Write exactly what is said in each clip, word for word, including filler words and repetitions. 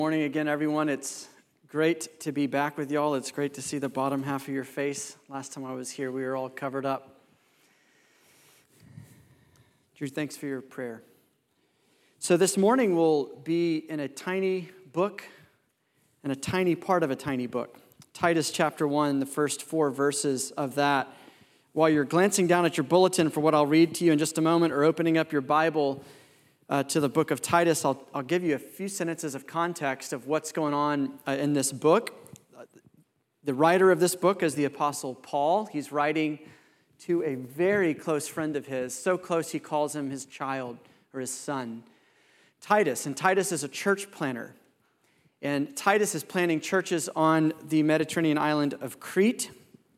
Morning again, everyone. It's great to be back with y'all. It's great to see the bottom half of your face. Last time I was here, we were all covered up. Drew, thanks for your prayer. So this morning we'll be in a tiny book and a tiny part of a tiny book. Titus chapter one, the first four verses of that. While you're glancing down at your bulletin for what I'll read to you in just a moment, or opening up your Bible Uh, to the book of Titus, I'll, I'll give you a few sentences of context of what's going on uh, in this book. The writer of this book is the Apostle Paul. He's writing to a very close friend of his, so close he calls him his child or his son, Titus. And Titus is a church planner. And Titus is planning churches on the Mediterranean island of Crete.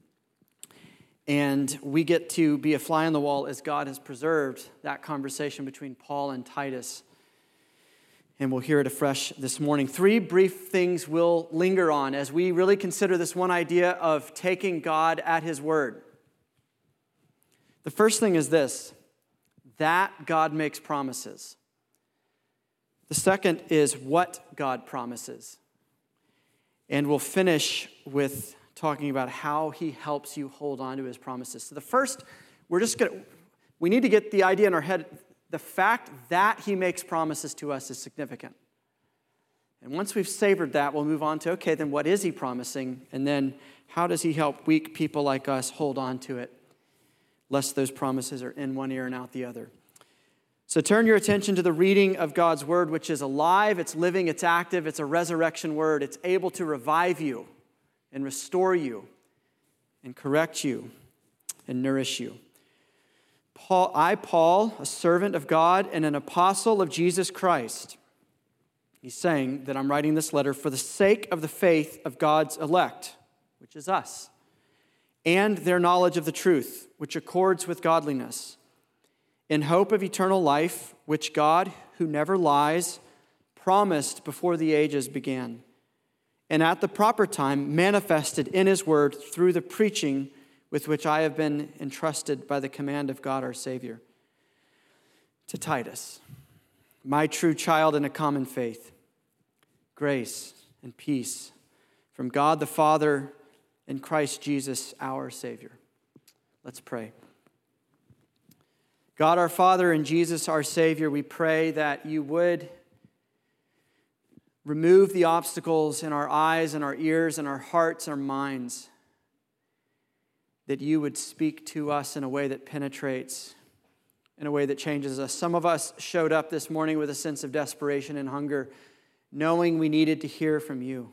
And we get to be a fly on the wall as God has preserved that conversation between Paul and Titus. And we'll hear it afresh this morning. Three brief things we'll linger on as we really consider this one idea of taking God at His word. The first thing is this, that God makes promises. The second is what God promises. And we'll finish with talking about how He helps you hold on to His promises. So the first, we're just going to, we need to get the idea in our head, the fact that He makes promises to us is significant. And once we've savored that, we'll move on to, okay, then what is He promising? And then how does He help weak people like us hold on to it, lest those promises are in one ear and out the other? So turn your attention to the reading of God's word, which is alive, it's living, it's active, it's a resurrection word. It's able to revive you and restore you, and correct you, and nourish you. Paul, I, Paul, a servant of God and an apostle of Jesus Christ. He's saying that I'm writing this letter for the sake of the faith of God's elect, which is us, and their knowledge of the truth, which accords with godliness, in hope of eternal life, which God, who never lies, promised before the ages began, and at the proper time manifested in His word through the preaching with which I have been entrusted by the command of God our Savior. To Titus, my true child in a common faith, grace and peace from God the Father and Christ Jesus our Savior. Let's pray. God our Father and Jesus our Savior, we pray that you would remove the obstacles in our eyes and our ears and our hearts, our minds, that you would speak to us in a way that penetrates, in a way that changes us. Some of us showed up this morning with a sense of desperation and hunger, knowing we needed to hear from you.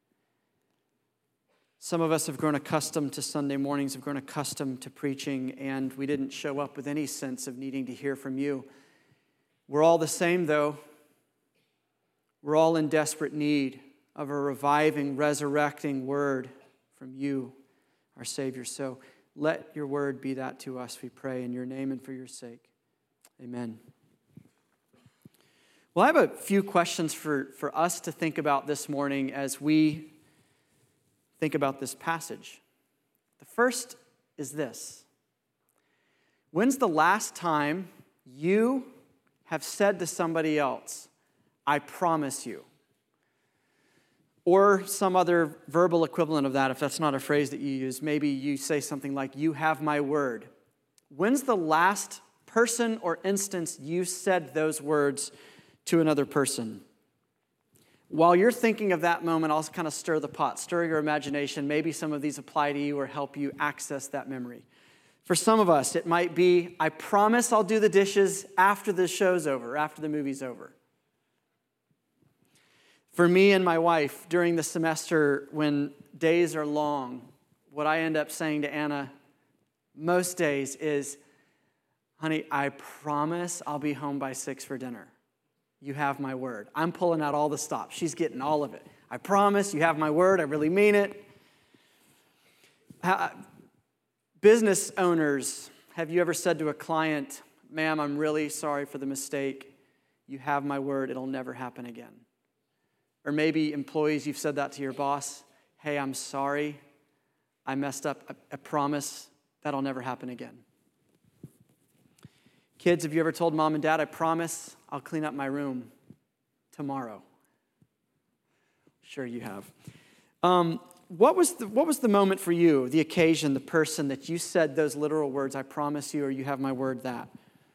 Some of us have grown accustomed to Sunday mornings, have grown accustomed to preaching, and we didn't show up with any sense of needing to hear from you. We're all the same, though. We're all in desperate need of a reviving, resurrecting word from you, our Savior. So let your word be that to us, we pray, in your name and for your sake. Amen. Well, I have a few questions for, for us to think about this morning as we think about this passage. The first is this. When's the last time you have said to somebody else, I promise you? Or some other verbal equivalent of that, if that's not a phrase that you use. Maybe you say something like, you have my word. When's the last person or instance you said those words to another person? While you're thinking of that moment, I'll kind of stir the pot, stir your imagination. Maybe some of these apply to you or help you access that memory. For some of us, it might be, I promise I'll do the dishes after the show's over, after the movie's over. For me and my wife, during the semester when days are long, what I end up saying to Anna most days is, honey, I promise I'll be home by six for dinner. You have my word. I'm pulling out all the stops. She's getting all of it. I promise, you have my word. I really mean it. Uh, business owners, have you ever said to a client, ma'am, I'm really sorry for the mistake. You have my word. It'll never happen again. Or maybe employees, you've said that to your boss. Hey, I'm sorry. I messed up. I, I promise that'll never happen again. Kids, have you ever told mom and dad, I promise I'll clean up my room tomorrow? Sure you have. Um, what was the, what was the moment for you, the occasion, the person that you said those literal words, I promise you, or you have my word that?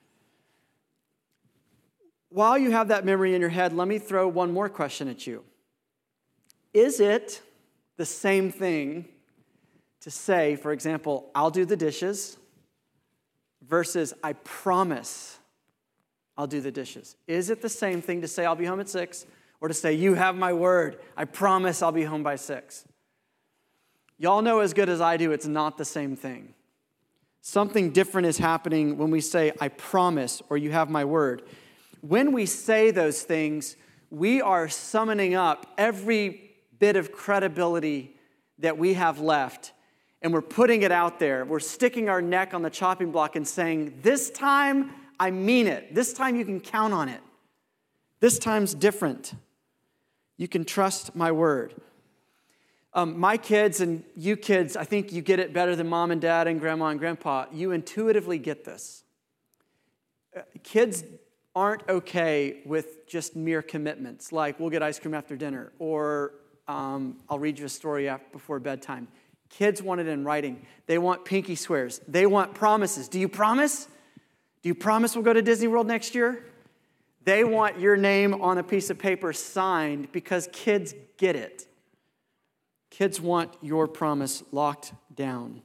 While you have that memory in your head, let me throw one more question at you. Is it the same thing to say, for example, I'll do the dishes, versus I promise I'll do the dishes? Is it the same thing to say I'll be home at six, or to say you have my word, I promise I'll be home by six? Y'all know as good as I do it's not the same thing. Something different is happening when we say I promise or you have my word. When we say those things, we are summoning up every bit of credibility that we have left, and we're putting it out there. We're sticking our neck on the chopping block and saying, this time, I mean it. This time you can count on it. This time's different. You can trust my word. Um, my kids and you kids, I think you get it better than mom and dad and grandma and grandpa. You intuitively get this. Uh, kids aren't okay with just mere commitments, like we'll get ice cream after dinner, or um, I'll read you a story after, before bedtime. Kids want it in writing. They want pinky swears. They want promises. Do you promise? Do you promise we'll go to Disney World next year? They want your name on a piece of paper signed because kids get it. Kids want your promise locked down.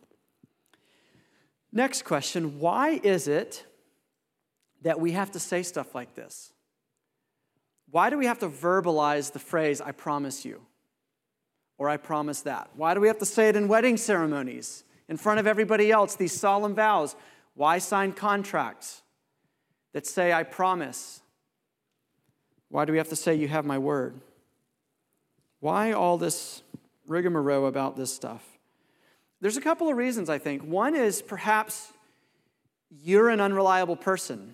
Next question, why is it that we have to say stuff like this? Why do we have to verbalize the phrase, I promise you? Or I promise that? Why do we have to say it in wedding ceremonies, in front of everybody else, these solemn vows? Why sign contracts that say, I promise? Why do we have to say, you have my word? Why all this rigmarole about this stuff? There's a couple of reasons, I think. One is perhaps you're an unreliable person.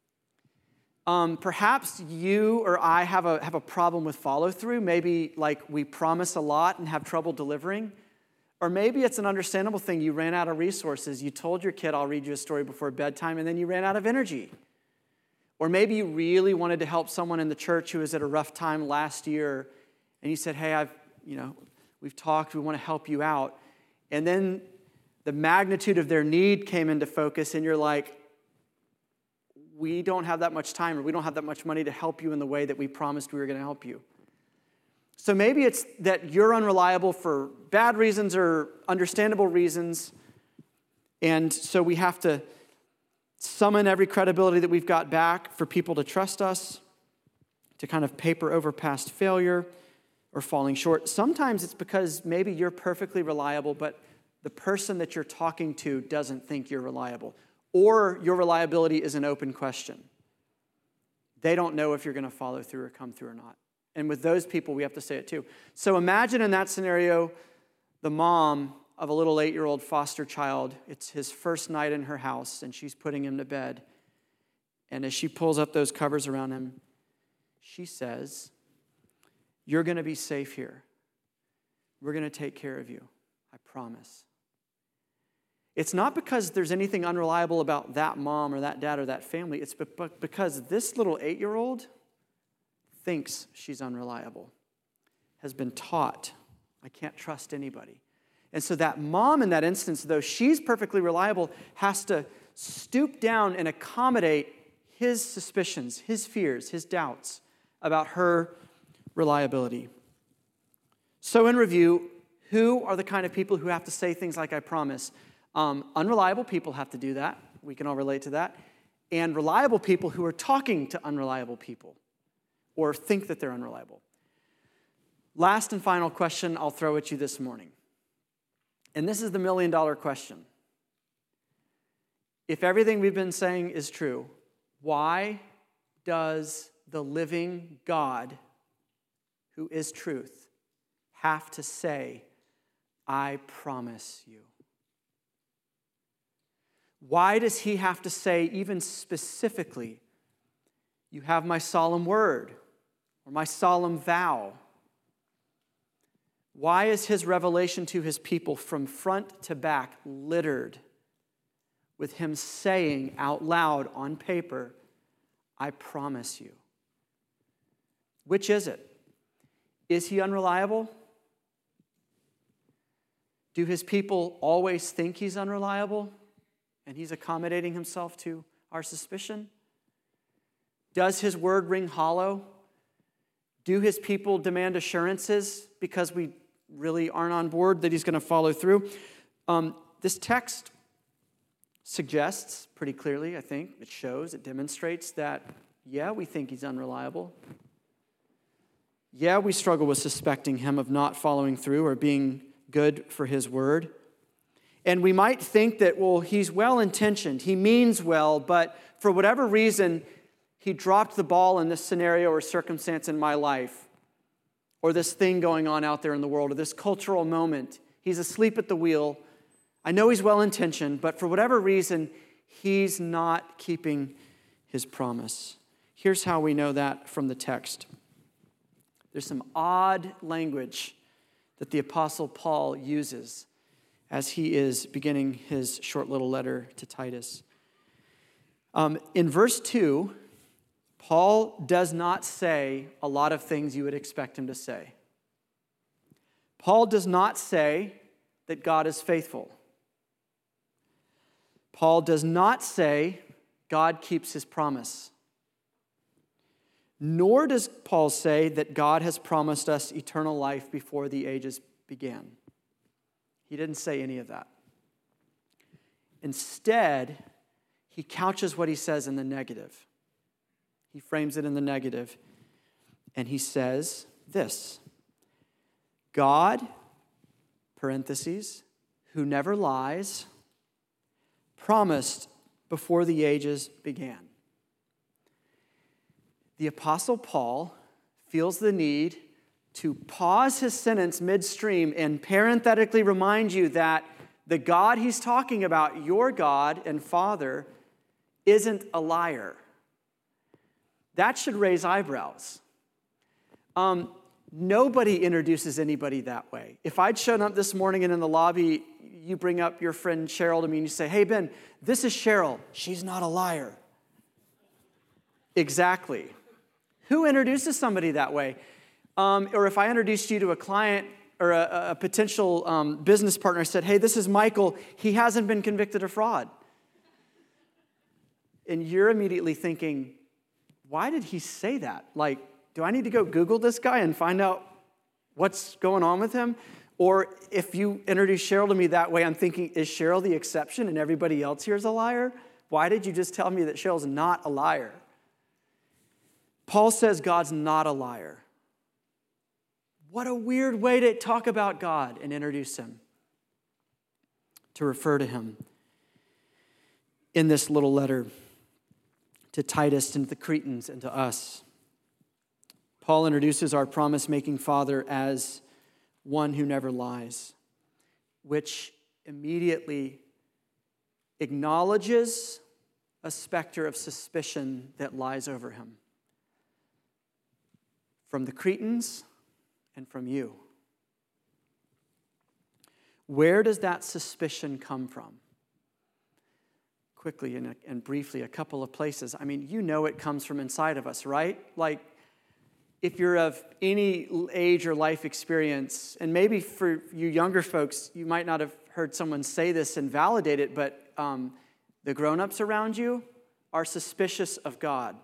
Um, perhaps you or I have a have a problem with follow-through. Maybe like we promise a lot and have trouble delivering. Or maybe it's an understandable thing. You ran out of resources. You told your kid, I'll read you a story before bedtime, and then you ran out of energy. Or maybe you really wanted to help someone in the church who was at a rough time last year, and you said, hey, I've, you know, we've talked, we want to help you out. And then the magnitude of their need came into focus, and you're like, we don't have that much time, or we don't have that much money to help you in the way that we promised we were going to help you. So maybe it's that you're unreliable for bad reasons or understandable reasons, and so we have to summon every credibility that we've got back for people to trust us, to kind of paper over past failure or falling short. Sometimes it's because maybe you're perfectly reliable, but the person that you're talking to doesn't think you're reliable. Or your reliability is an open question. They don't know if you're going to follow through or come through or not. And with those people, we have to say it too. So imagine in that scenario, the mom of a little eight-year-old foster child. It's his first night in her house, and she's putting him to bed. And as she pulls up those covers around him, she says, you're going to be safe here. We're going to take care of you. I promise. It's not because there's anything unreliable about that mom or that dad or that family. It's because this little eight-year-old thinks she's unreliable, has been taught, I can't trust anybody. And so that mom in that instance, though she's perfectly reliable, has to stoop down and accommodate his suspicions, his fears, his doubts about her reliability. So in review, who are the kind of people who have to say things like, I promise? Um, unreliable people have to do that. We can all relate to that. And reliable people who are talking to unreliable people or think that they're unreliable. Last and final question I'll throw at you this morning. And this is the million dollar question. If everything we've been saying is true, why does the living God, who is truth, have to say, I promise you? Why does he have to say, even specifically, you have my solemn word or my solemn vow? Why is his revelation to his people from front to back littered with him saying out loud on paper, I promise you? Which is it? Is he unreliable? Do his people always think he's unreliable and he's accommodating himself to our suspicion? Does his word ring hollow? Do his people demand assurances because we really aren't on board that he's going to follow through? Um, this text suggests pretty clearly, I think, it shows, it demonstrates that, yeah, we think he's unreliable. Yeah, we struggle with suspecting him of not following through or being good for his word. And we might think that, well, he's well-intentioned, he means well, but for whatever reason, he dropped the ball in this scenario or circumstance in my life, or this thing going on out there in the world, or this cultural moment. He's asleep at the wheel. I know he's well-intentioned, but for whatever reason, he's not keeping his promise. Here's how we know that from the text. There's some odd language that the Apostle Paul uses as he is beginning his short little letter to Titus. Um, in verse two, Paul does not say a lot of things you would expect him to say. Paul does not say that God is faithful. Paul does not say God keeps his promise. Nor does Paul say that God has promised us eternal life before the ages began. He didn't say any of that. Instead, he couches what he says in the negative. He frames it in the negative, and he says this: God, parentheses, who never lies, promised before the ages began. The Apostle Paul feels the need to pause his sentence midstream and parenthetically remind you that the God he's talking about, your God and Father, isn't a liar. That should raise eyebrows. Um, nobody introduces anybody that way. If I'd shown up this morning and in the lobby, you bring up your friend Cheryl to me and you say, hey, Ben, this is Cheryl. She's not a liar. Exactly. Who introduces somebody that way? Um, or if I introduced you to a client or a, a potential um, business partner, I said, hey, this is Michael. He hasn't been convicted of fraud. And you're immediately thinking, why did he say that? Like, do I need to go Google this guy and find out what's going on with him? Or if you introduce Cheryl to me that way, I'm thinking, is Cheryl the exception and everybody else here is a liar? Why did you just tell me that Cheryl's not a liar? Paul says God's not a liar. What a weird way to talk about God and introduce him, to refer to him in this little letter to Titus and the Cretans and to us. Paul introduces our promise-making Father as one who never lies, which immediately acknowledges a specter of suspicion that lies over him from the Cretans and from you. Where does that suspicion come from? Quickly and, and briefly, a couple of places. I mean, you know it comes from inside of us, right? Like, if you're of any age or life experience, and maybe for you younger folks, you might not have heard someone say this and validate it, but um, the grown-ups around you are suspicious of God.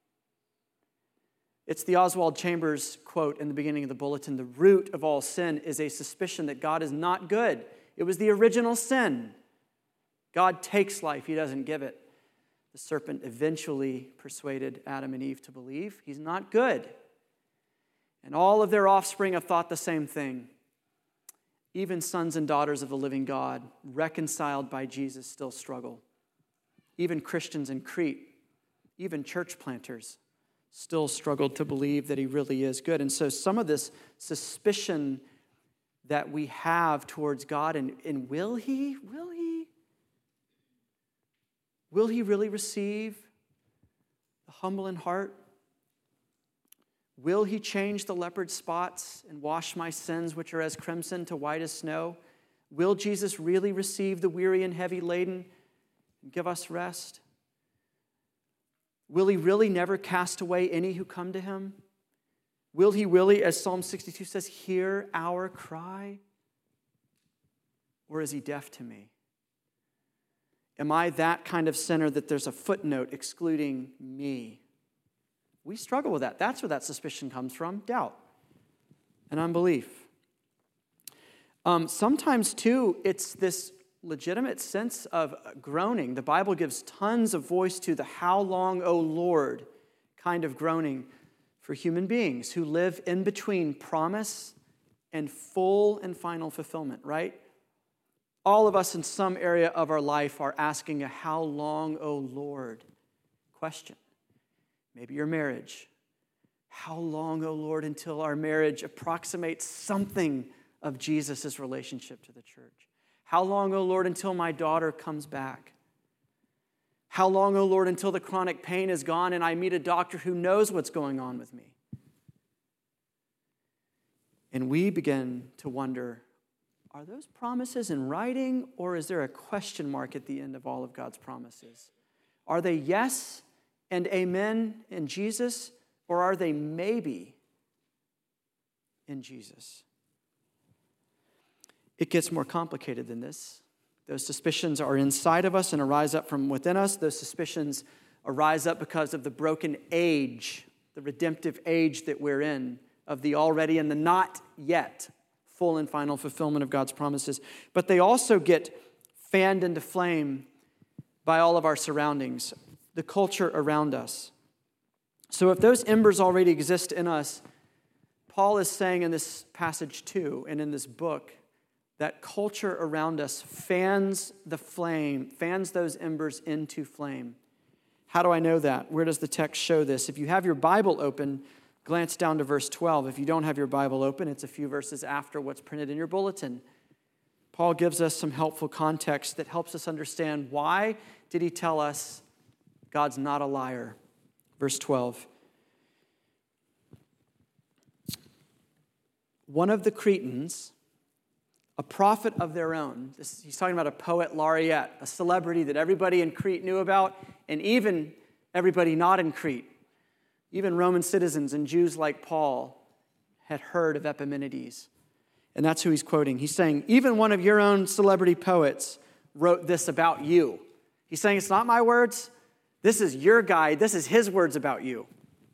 It's the Oswald Chambers quote in the beginning of the bulletin: the root of all sin is a suspicion that God is not good. It was the original sin. God takes life, he doesn't give it. The serpent eventually persuaded Adam and Eve to believe he's not good. And all of their offspring have thought the same thing. Even sons and daughters of the living God, reconciled by Jesus, still struggle. Even Christians in Crete, even church planters, still struggled to believe that he really is good. And so some of this suspicion that we have towards God, and, and will he, will he, will he really receive the humble in heart? Will he change the leopard spots and wash my sins, which are as crimson, to white as snow? Will Jesus really receive the weary and heavy laden and give us rest? Will he really never cast away any who come to him? Will he really, as Psalm sixty-two says, hear our cry? Or is he deaf to me? Am I that kind of sinner that there's a footnote excluding me? We struggle with that. That's where that suspicion comes from, doubt and unbelief. Um, sometimes, too, it's this legitimate sense of groaning. The Bible gives tons of voice to the how long, O Lord, kind of groaning for human beings who live in between promise and full and final fulfillment, right? All of us in some area of our life are asking a how long, O Lord question. Maybe your marriage. How long, O Lord, until our marriage approximates something of Jesus' relationship to the church? How long, O Lord, until my daughter comes back? How long, O Lord, until the chronic pain is gone and I meet a doctor who knows what's going on with me? And we begin to wonder, are those promises in writing, or is there a question mark at the end of all of God's promises? Are they yes and amen in Jesus, or are they maybe in Jesus? It gets more complicated than this. Those suspicions are inside of us and arise up from within us. Those suspicions arise up because of the broken age, the redemptive age that we're in, of the already and the not yet full and final fulfillment of God's promises. But they also get fanned into flame by all of our surroundings, the culture around us. So if those embers already exist in us, Paul is saying in this passage too, and in this book, that culture around us fans the flame, fans those embers into flame. How do I know that? Where does the text show this? If you have your Bible open, glance down to verse twelve. If you don't have your Bible open, it's a few verses after what's printed in your bulletin. Paul gives us some helpful context that helps us understand why did he tell us God's not a liar. Verse twelve. One of the Cretans, a prophet of their own, this, he's talking about a poet laureate, a celebrity that everybody in Crete knew about, and even everybody not in Crete. Even Roman citizens and Jews like Paul had heard of Epimenides. And that's who he's quoting. He's saying, even one of your own celebrity poets wrote this about you. He's saying, it's not my words. This is your guy. This is his words about you.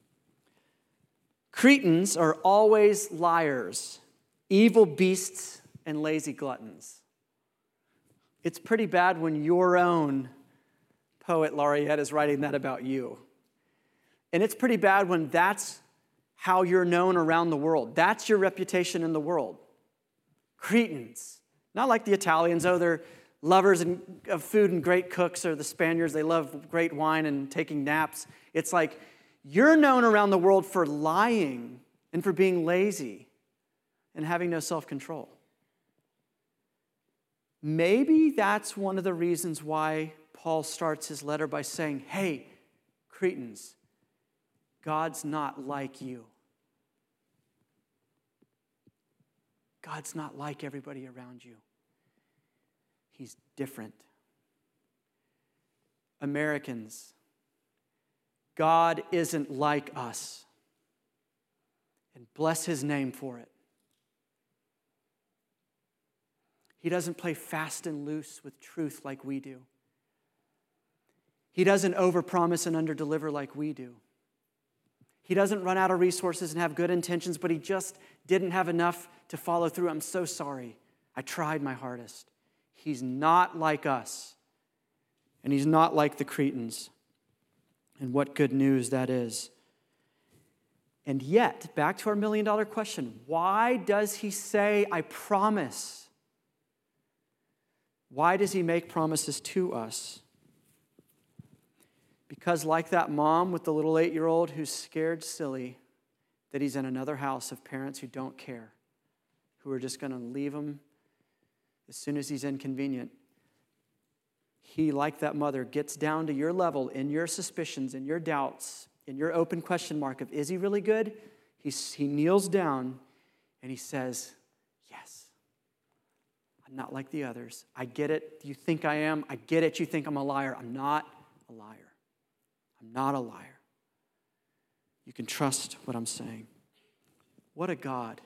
Cretans are always liars, evil beasts, and lazy gluttons. It's pretty bad when your own poet laureate is writing that about you. And it's pretty bad when that's how you're known around the world. That's your reputation in the world. Cretans. Not like the Italians, oh, they're lovers of food and great cooks, or the Spaniards, they love great wine and taking naps. It's like you're known around the world for lying and for being lazy and having no self-control. Maybe that's one of the reasons why Paul starts his letter by saying, hey, Cretans, God's not like you. God's not like everybody around you. He's different. Americans, God isn't like us. And bless his name for it. He doesn't play fast and loose with truth like we do. He doesn't overpromise and underdeliver like we do. He doesn't run out of resources and have good intentions, but he just didn't have enough to follow through. I'm so sorry. I tried my hardest. He's not like us. And he's not like the Cretans. And what good news that is. And yet, back to our million dollar question, why does he say, I promise? Why does he make promises to us? Because like that mom with the little eight-year-old who's scared silly that he's in another house of parents who don't care, who are just going to leave him as soon as he's inconvenient. He, like that mother, gets down to your level in your suspicions, in your doubts, in your open question mark of, is he really good? He, he kneels down and he says, yes. I'm not like the others. I get it. You think I am. I get it. You think I'm a liar. I'm not a liar. I'm not a liar. You can trust what I'm saying. What a God.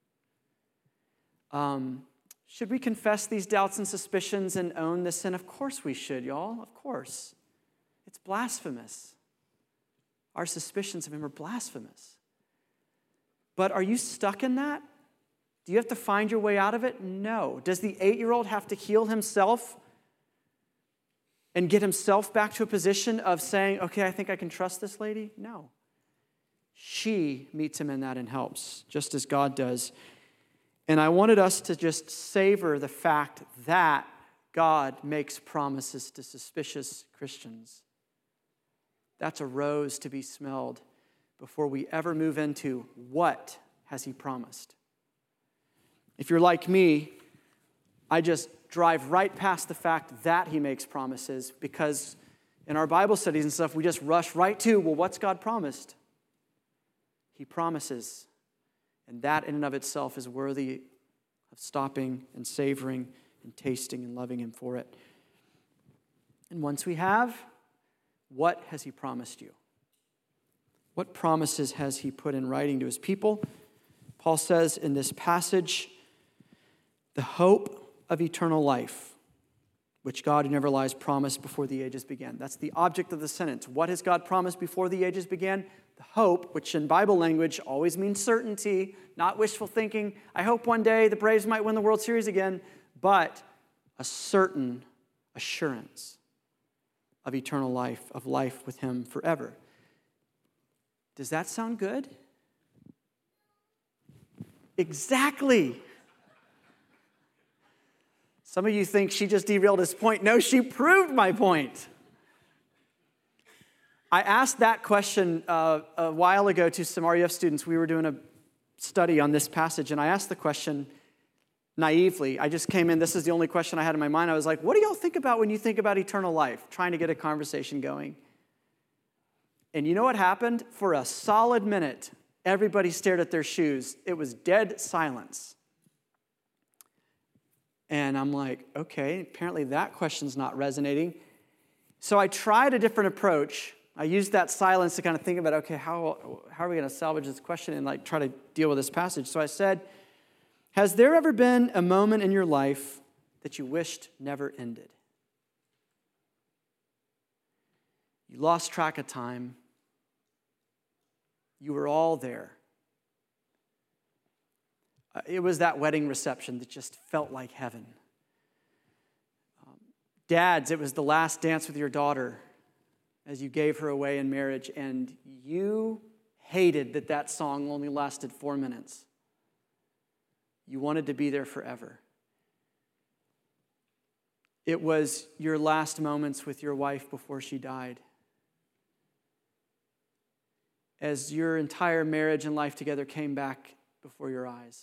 Um, should we confess these doubts and suspicions and own this sin? Of course we should, y'all. Of course. It's blasphemous. Our suspicions of him are blasphemous. But are you stuck in that? Do you have to find your way out of it? No. Does the eight-year-old have to heal himself and get himself back to a position of saying, okay, I think I can trust this lady? No. She meets him in that and helps, just as God does. And I wanted us to just savor the fact that God makes promises to suspicious Christians. That's a rose to be smelled before we ever move into what has he promised. If you're like me, I just drive right past the fact that he makes promises, because in our Bible studies and stuff, we just rush right to, well, what's God promised? He promises, and that in and of itself is worthy of stopping and savoring and tasting and loving him for it. And once we have, what has he promised you? What promises has he put in writing to his people? Paul says in this passage, the hope of eternal life, which God who never lies promised before the ages began. That's the object of the sentence. What has God promised before the ages began? The hope, which in Bible language always means certainty, not wishful thinking. I hope one day the Braves might win the World Series again, but a certain assurance of eternal life, of life with him forever. Does that sound good? Exactly. Some of you think she just derailed his point. No, she proved my point. I asked that question uh, a while ago to some R U F students. We were doing a study on this passage, and I asked the question naively. I just came in, this is the only question I had in my mind. I was like, what do y'all think about when you think about eternal life? Trying to get a conversation going. And you know what happened? For a solid minute, everybody stared at their shoes. It was dead silence. And I'm like, okay, apparently that question's not resonating. So I tried a different approach. I used that silence to kind of think about, okay, how, how are we going to salvage this question and like try to deal with this passage? So I said, has there ever been a moment in your life that you wished never ended? You lost track of time. You were all there. Uh, it was that wedding reception that just felt like heaven. Um, dads, it was the last dance with your daughter as you gave her away in marriage, and you hated that that song only lasted four minutes. You wanted to be there forever. It was your last moments with your wife before she died. As your entire marriage and life together came back before your eyes.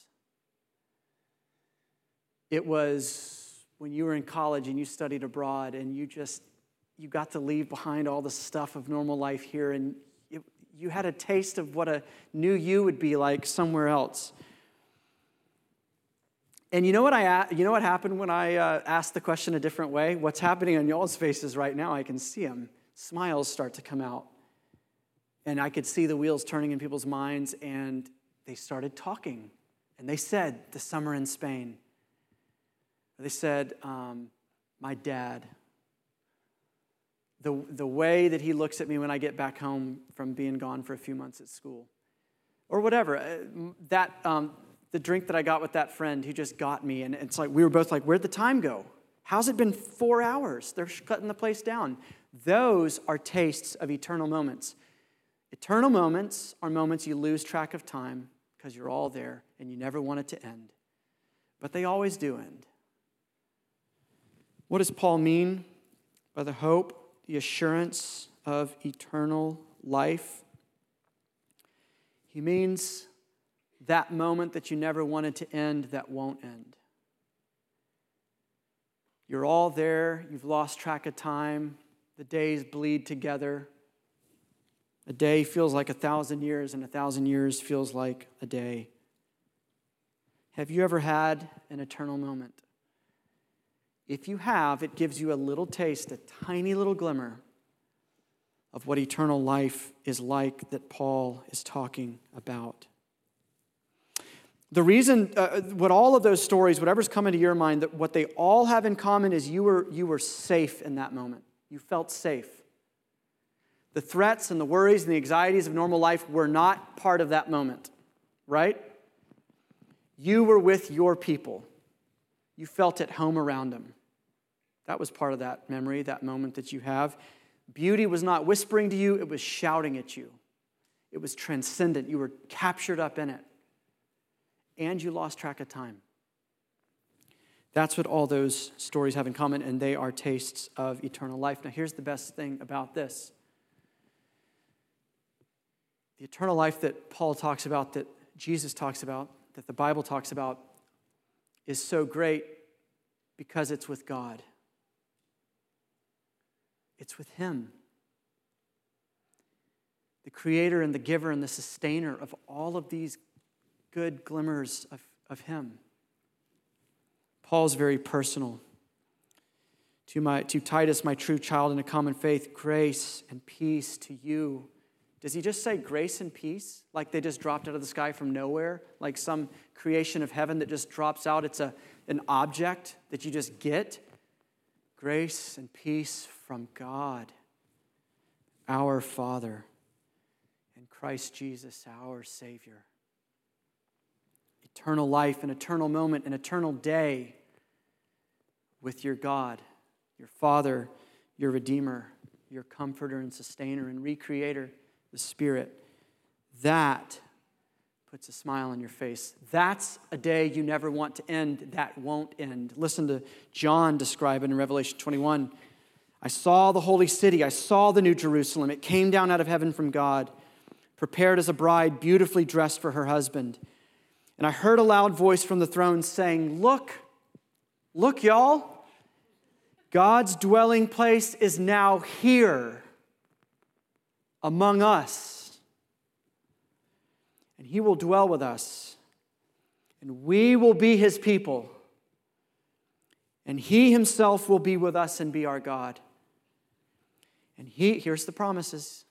It was when you were in college and you studied abroad and you just, you got to leave behind all the stuff of normal life here, and it, you had a taste of what a new you would be like somewhere else. And you know what I you know what happened when I uh, asked the question a different way? What's happening on y'all's faces right now? I can see them. Smiles start to come out. And I could see the wheels turning in people's minds, and they started talking. And they said, the summer in Spain. They said, um, my dad. The, the way that he looks at me when I get back home from being gone for a few months at school. Or whatever. Uh, that um, the drink that I got with that friend who just got me. And it's like, we were both like, where'd the time go? How's it been four hours? They're cutting the place down. Those are tastes of eternal moments. Eternal moments are moments you lose track of time because you're all there and you never want it to end. But they always do end. What does Paul mean by the hope, the assurance of eternal life? He means that moment that you never wanted to end that won't end. You're all there. You've lost track of time. The days bleed together. A day feels like a thousand years, and a thousand years feels like a day. Have you ever had an eternal moment? If you have, it gives you a little taste, a tiny little glimmer of what eternal life is like that Paul is talking about. The reason, uh, what all of those stories, whatever's coming to your mind, that what they all have in common is you were, you were safe in that moment. You felt safe. The threats and the worries and the anxieties of normal life were not part of that moment, right? You were with your people. You felt at home around them. That was part of that memory, that moment that you have. Beauty was not whispering to you, it was shouting at you. It was transcendent. You were captured up in it. And you lost track of time. That's what all those stories have in common, and they are tastes of eternal life. Now, here's the best thing about this. The eternal life that Paul talks about, that Jesus talks about, that the Bible talks about, is so great because it's with God. It's with Him. The creator and the giver and the sustainer of all of these good glimmers of, of Him. Paul's very personal. To, my, to Titus, my true child in a common faith, grace and peace to you. Does he just say grace and peace? Like they just dropped out of the sky from nowhere? Like some creation of heaven that just drops out? It's a, an object that you just get? Grace and peace from God, our Father, and Christ Jesus, our Savior. Eternal life, an eternal moment, an eternal day with your God, your Father, your Redeemer, your Comforter and Sustainer and Recreator, the Spirit. That puts a smile on your face. That's a day you never want to end. That won't end. Listen to John describe it in Revelation twenty-one. I saw the holy city. I saw the new Jerusalem. It came down out of heaven from God, prepared as a bride, beautifully dressed for her husband. And I heard a loud voice from the throne saying, look, look, y'all. God's dwelling place is now here among us. And He will dwell with us. And we will be His people. And He Himself will be with us and be our God. And He, here's the promises.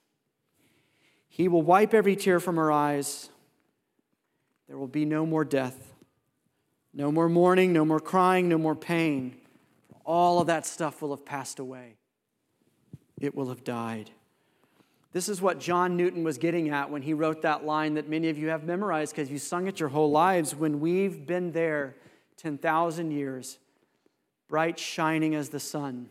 He will wipe every tear from our eyes. There will be no more death, no more mourning, no more crying, no more pain. All of that stuff will have passed away. It will have died. This is what John Newton was getting at when he wrote that line that many of you have memorized because you sung it your whole lives. When we've been there ten thousand years, bright shining as the sun,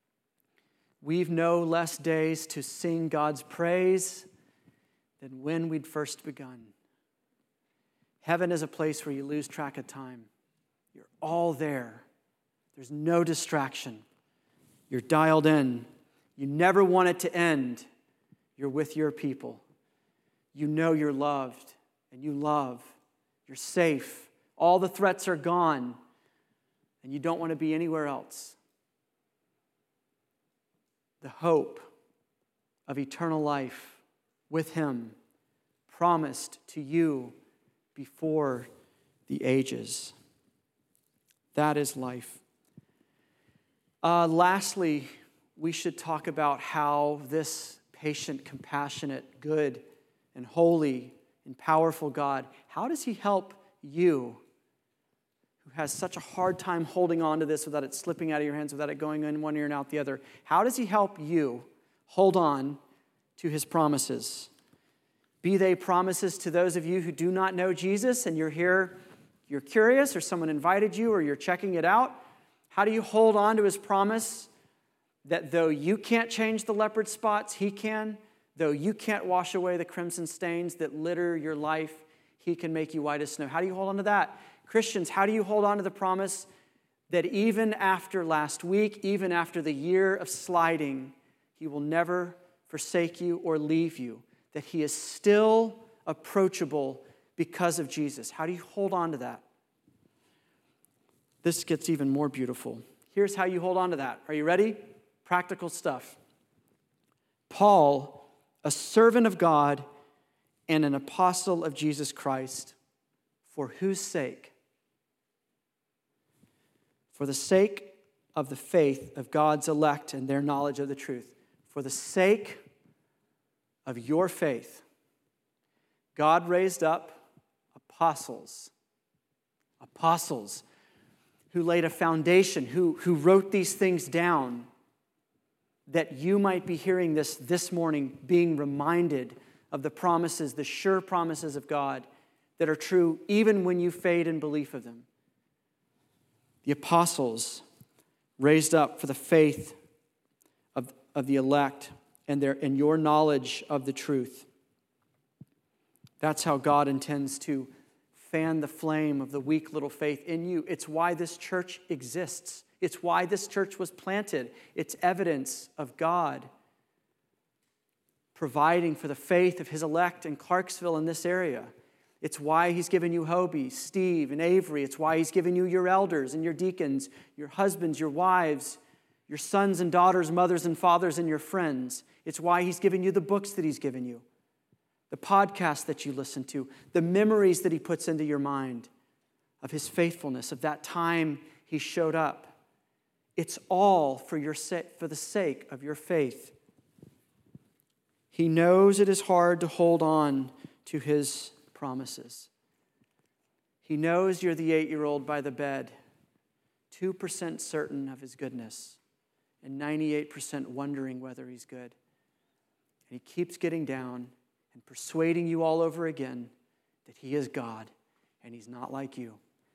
we've no less days to sing God's praise than when we'd first begun. Heaven is a place where you lose track of time. You're all there. There's no distraction. You're dialed in. You never want it to end. You're with your people. You know you're loved and you love. You're safe. All the threats are gone and you don't want to be anywhere else. The hope of eternal life with Him promised to you before the ages. That is life. Uh, lastly, we should talk about how this patient, compassionate, good, and holy, and powerful God, how does He help you who has such a hard time holding on to this without it slipping out of your hands, without it going in one ear and out the other? How does He help you hold on to His promises? Be they promises to those of you who do not know Jesus and you're here, you're curious, or someone invited you, or you're checking it out. How do you hold on to His promise that though you can't change the leopard spots, He can? Though you can't wash away the crimson stains that litter your life, He can make you white as snow. How do you hold on to that? Christians, how do you hold on to the promise that even after last week, even after the year of sliding, He will never forsake you or leave you? That He is still approachable because of Jesus. How do you hold on to that? This gets even more beautiful. Here's how you hold on to that. Are you ready? Practical stuff. Paul, a servant of God and an apostle of Jesus Christ, for whose sake? For the sake of the faith of God's elect and their knowledge of the truth. For the sake of your faith, God raised up apostles apostles who laid a foundation, who, who wrote these things down, that you might be hearing this this morning, being reminded of the promises, the sure promises of God that are true even when you fade in belief of them. The apostles raised up for the faith of, of the elect and, their, and your knowledge of the truth. That's how God intends to fan the flame of the weak little faith in you. It's why this church exists. It's why this church was planted. It's evidence of God providing for the faith of his elect in Clarksville in this area. It's why he's given you Hobie, Steve, and Avery. It's why he's given you your elders and your deacons, your husbands, your wives, your sons and daughters, mothers and fathers, and your friends. It's why he's given you the books that he's given you, the podcasts that you listen to, the memories that he puts into your mind of his faithfulness, of that time he showed up. It's all for your sake, for the sake of your faith. He knows it is hard to hold on to his promises. He knows you're the eight-year-old by the bed, two percent certain of his goodness, and ninety-eight percent wondering whether he's good. And he keeps getting down and persuading you all over again that he is God and he's not like you.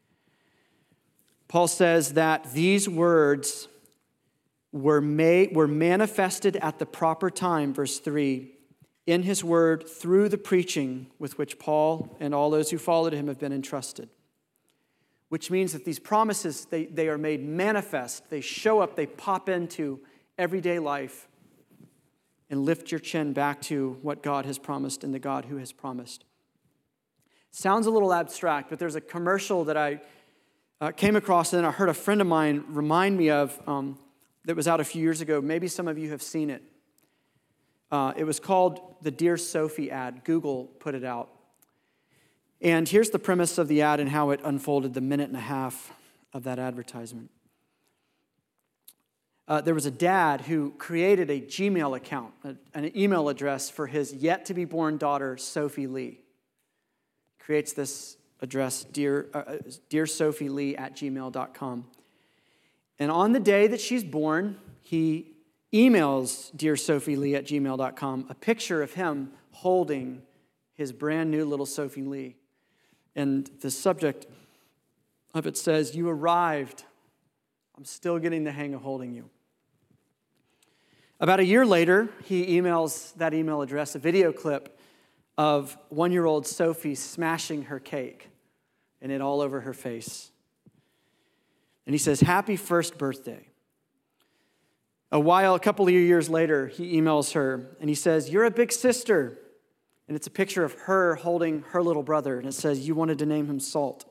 Paul says that these words were made, were manifested at the proper time, verse three, in his word through the preaching with which Paul and all those who followed him have been entrusted. Which means that these promises, they, they are made manifest. They show up, they pop into everyday life and lift your chin back to what God has promised and the God who has promised. Sounds a little abstract, but there's a commercial that I uh, came across and I heard a friend of mine remind me of um, that was out a few years ago. Maybe some of you have seen it. Uh, it was called the Dear Sophie ad. Google put it out. And here's the premise of the ad and how it unfolded, the minute and a half of that advertisement. Uh, there was a dad who created a Gmail account, a, an email address for his yet-to-be-born daughter, Sophie Lee. He creates this address, dear, uh, dear Sophie Lee at gmail dot com. And on the day that she's born, he emails Dear Sophie Lee at gmail dot com a picture of him holding his brand new little Sophie Lee. And the subject of it says, "You arrived. I'm still getting the hang of holding you." About a year later, he emails that email address a video clip of one-year-old Sophie smashing her cake and it all over her face. And he says, "Happy first birthday." A while, a couple of years later, he emails her and he says, "You're a big sister." And it's a picture of her holding her little brother. And it says, "You wanted to name him Salt."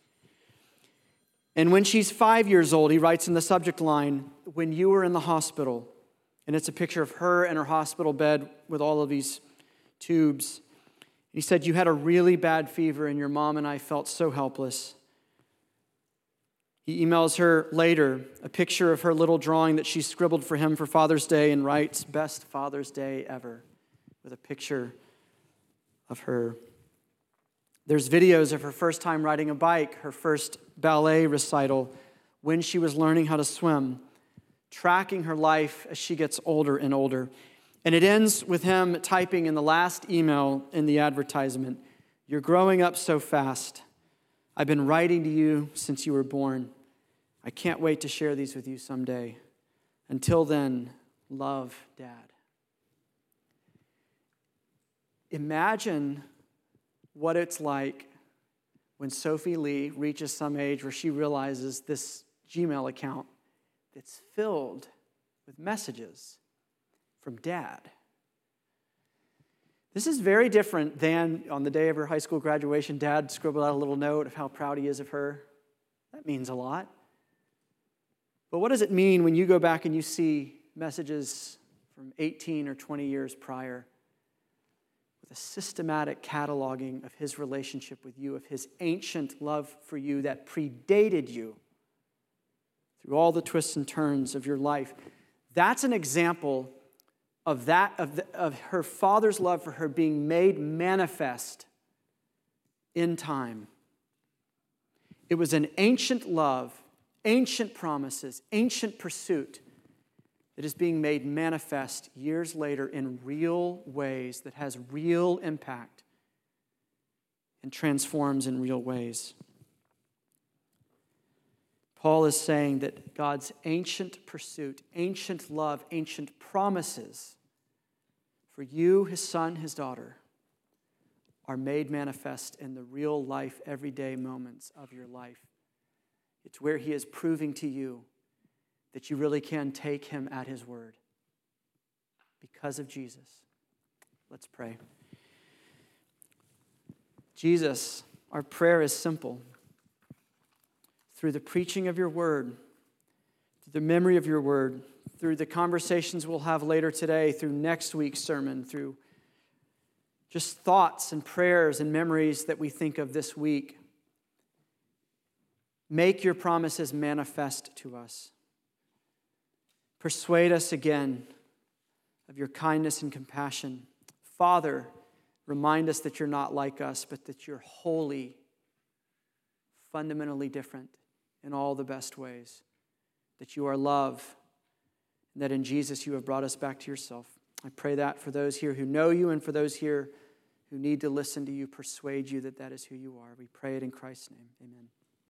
And when she's five years old, he writes in the subject line, "When you were in the hospital." And it's a picture of her in her hospital bed with all of these tubes. He said, "You had a really bad fever and your mom and I felt so helpless." He emails her later a picture of her little drawing that she scribbled for him for Father's Day and writes, "Best Father's Day ever," with a picture of her. There's videos of her first time riding a bike, her first ballet recital, when she was learning how to swim, tracking her life as she gets older and older. And it ends with him typing in the last email in the advertisement, "You're growing up so fast. I've been writing to you since you were born. I can't wait to share these with you someday. Until then, love, Dad." Imagine what it's like when Sophie Lee reaches some age where she realizes this Gmail account that's filled with messages from Dad. This is very different than on the day of her high school graduation, Dad scribbled out a little note of how proud he is of her. That means a lot. But what does it mean when you go back and you see messages from eighteen or twenty years prior with a systematic cataloging of his relationship with you, of his ancient love for you that predated you through all the twists and turns of your life? That's an example of that of, the, of her father's love for her being made manifest in time. It was an ancient love, ancient promises, ancient pursuit that is being made manifest years later in real ways, that has real impact and transforms in real ways. Paul is saying that God's ancient pursuit, ancient love, ancient promises for you, his son, his daughter, are made manifest in the real life, everyday moments of your life. It's where he is proving to you that you really can take him at his word because of Jesus. Let's pray. Jesus, our prayer is simple. Through the preaching of your word, through the memory of your word, through the conversations we'll have later today, through next week's sermon, through just thoughts and prayers and memories that we think of this week, make your promises manifest to us. Persuade us again of your kindness and compassion. Father, remind us that you're not like us, but that you're holy, fundamentally different in all the best ways, that you are love, and that in Jesus you have brought us back to yourself. I pray that for those here who know you and for those here who need to listen to you, persuade you that that is who you are. We pray it in Christ's name. Amen.